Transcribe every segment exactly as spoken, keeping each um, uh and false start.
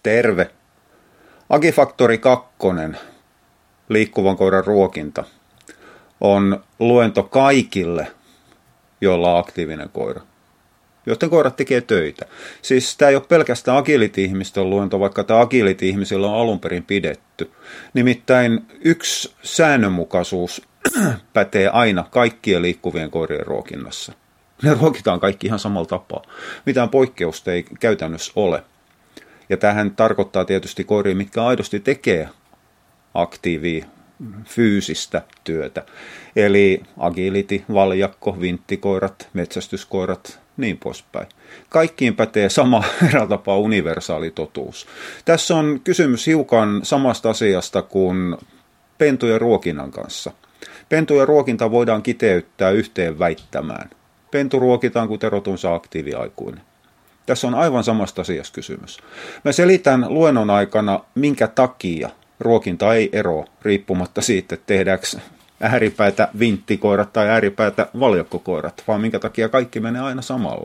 Terve! Agifaktori kaksi, liikkuvan koiran ruokinta, on luento kaikille, joilla on aktiivinen koira, joten koirat tekee töitä. Siis tämä ei ole pelkästään agility-ihmisten luento, vaikka tämä agility-ihmisillä on alun perin pidetty. Nimittäin yksi säännönmukaisuus pätee aina kaikkien liikkuvien koirien ruokinnassa. Ne ruokitaan kaikki ihan samalla tapaa. Mitään poikkeusta ei käytännössä ole. Ja tämähän tarkoittaa tietysti koiria, mitkä aidosti tekee aktiivia fyysistä työtä. Eli agility, valjakko, vinttikoirat, metsästyskoirat, niin poispäin. Kaikkiin pätee sama eräällä tapaa universaali totuus. Tässä on kysymys hiukan samasta asiasta kuin pentujen ruokinnan kanssa. Pentujen ruokinta voidaan kiteyttää yhteen väittämään. Pentu ruokitaan, kun terotunsa aktiiviaikuinen. Tässä on aivan samasta asiasta kysymys. Mä selitän luennon aikana, minkä takia ruokinta ei ero riippumatta siitä, että tehdäänkö ääripäätä vinttikoirat tai ääripäätä valjakkokoirat, vaan minkä takia kaikki menee aina samalla.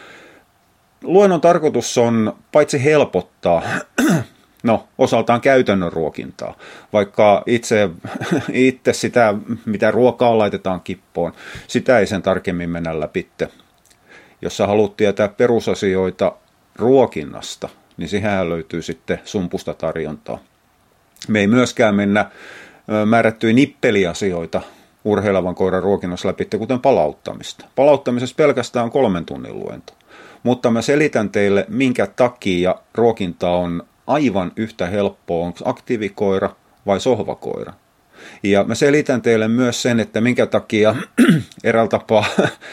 Luennon tarkoitus on paitsi helpottaa, no osaltaan käytännön ruokintaa, vaikka itse, itse sitä, mitä ruokaa laitetaan kippoon, sitä ei sen tarkemmin mennä läpitte. Jos sä haluat tietää perusasioita ruokinnasta, niin siihen löytyy sitten sumpusta tarjontaa. Me ei myöskään mennä määrättyjä nippeliasioita urheilevan koiran ruokinnassa läpi, kuten palauttamista. Palauttamisessa pelkästään on kolmen tunnin luento. Mutta mä selitän teille, minkä takia ruokinta on aivan yhtä helppoa, onko aktiivikoira vai sohvakoira. Ja mä selitän teille myös sen, että minkä takia eräällä tapaa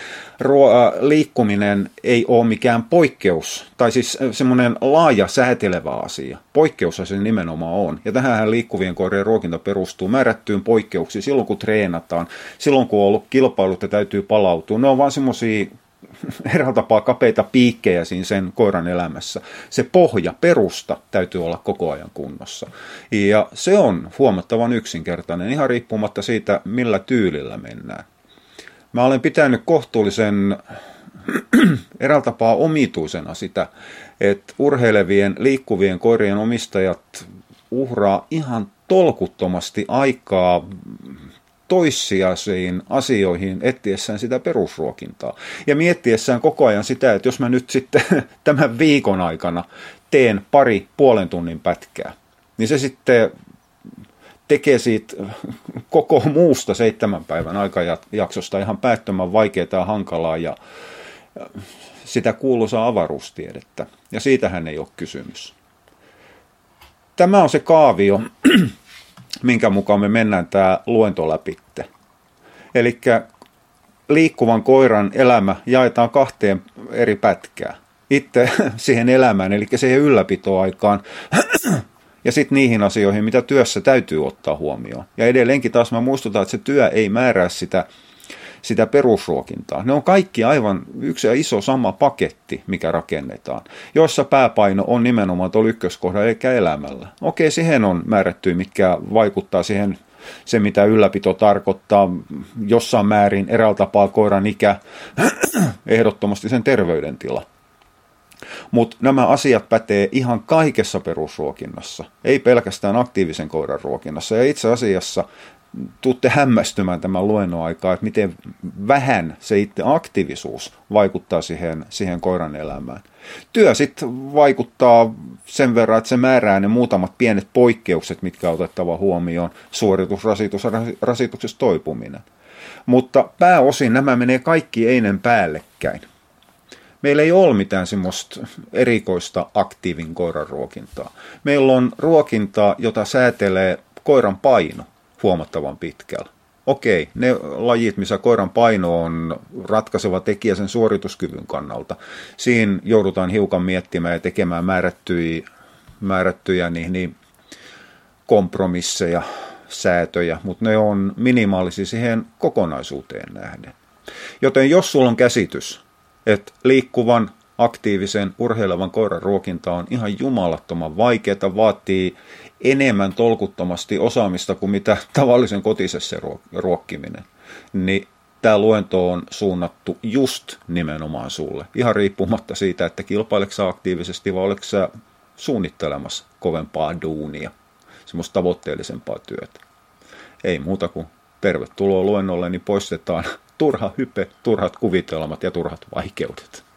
liikkuminen ei ole mikään poikkeus, tai siis semmoinen laaja säätelevä asia. Poikkeus se nimenomaan on. Ja tähän liikkuvien koirien ruokinta perustuu määrättyyn poikkeuksiin silloin, kun treenataan, silloin, kun on ollut kilpailut ja täytyy palautua. Ne on vaan semmoisia eräällä tapaa kapeita piikkejä siinä sen koiran elämässä. Se pohja, perusta täytyy olla koko ajan kunnossa. Ja se on huomattavan yksinkertainen, ihan riippumatta siitä, millä tyylillä mennään. Mä olen pitänyt kohtuullisen eräällä tapaa omituisena sitä, että urheilevien, liikkuvien koirien omistajat uhraa ihan tolkuttomasti aikaa toissijaisiin asioihin etsiessään sitä perusruokintaa. Ja miettiessään koko ajan sitä, että jos mä nyt sitten tämän viikon aikana teen pari puolen tunnin pätkää, niin se sitten tekee siitä koko muusta seitsemän päivän aikajaksosta ihan päättömän vaikeaa ja hankalaa ja sitä kuuluisaa avaruustiedettä. Ja siitähän ei ole kysymys. Tämä on se kaavio, minkä mukaan me mennään tämä luento läpitte. Eli liikkuvan koiran elämä jaetaan kahteen eri pätkään. Itse siihen elämään, eli siihen ylläpitoaikaan, ja sitten niihin asioihin, mitä työssä täytyy ottaa huomioon. Ja edelleenkin taas mä muistutan, että se työ ei määrää sitä, sitä perusruokintaa. Ne on kaikki aivan yksi ja iso sama paketti, mikä rakennetaan, jossa pääpaino on nimenomaan tuolla ykköskohdalla, eli elämällä. Okei, siihen on määrätty, mitkä vaikuttaa siihen, se mitä ylläpito tarkoittaa, jossain määrin eräällä tapaa koiran ikä, ehdottomasti sen terveydentila. Mutta nämä asiat pätee ihan kaikessa perusruokinnassa, ei pelkästään aktiivisen koiran ruokinnassa. Ja itse asiassa tuutte hämmästymään tämän luennon aikaa, että miten vähän se itse aktiivisuus vaikuttaa siihen, siihen koiran elämään. Työ sitten vaikuttaa sen verran, että se määrää ne muutamat pienet poikkeukset, mitkä on otettava huomioon, suoritus, rasitus ja rasituksesta toipuminen. Mutta pääosin nämä menee kaikki einen päällekkäin. Meillä ei ole mitään semmoista erikoista aktiivin koiran ruokintaa. Meillä on ruokintaa, jota säätelee koiran paino huomattavan pitkällä. Okei, ne lajit, missä koiran paino on ratkaiseva tekijä sen suorituskyvyn kannalta, siinä joudutaan hiukan miettimään ja tekemään määrättyjä, määrättyjä niin, niin kompromisseja, säätöjä, mutta ne on minimaalisia siihen kokonaisuuteen nähden. Joten jos sulla on käsitys, että liikkuvan, aktiivisen, urheilevan koiran ruokinta on ihan jumalattoman vaikeaa, vaatii enemmän tolkuttomasti osaamista kuin mitä tavallisen kotisessa ruokkiminen, niin tämä luento on suunnattu just nimenomaan sulle. Ihan riippumatta siitä, että kilpaileks sä aktiivisesti vai oletko sä suunnittelemassa kovempaa duunia, semmoista tavoitteellisempaa työtä. Ei muuta kuin tervetuloa luennolle, niin poistetaan turha hype, turhat kuvitelmat ja turhat vaikeudet.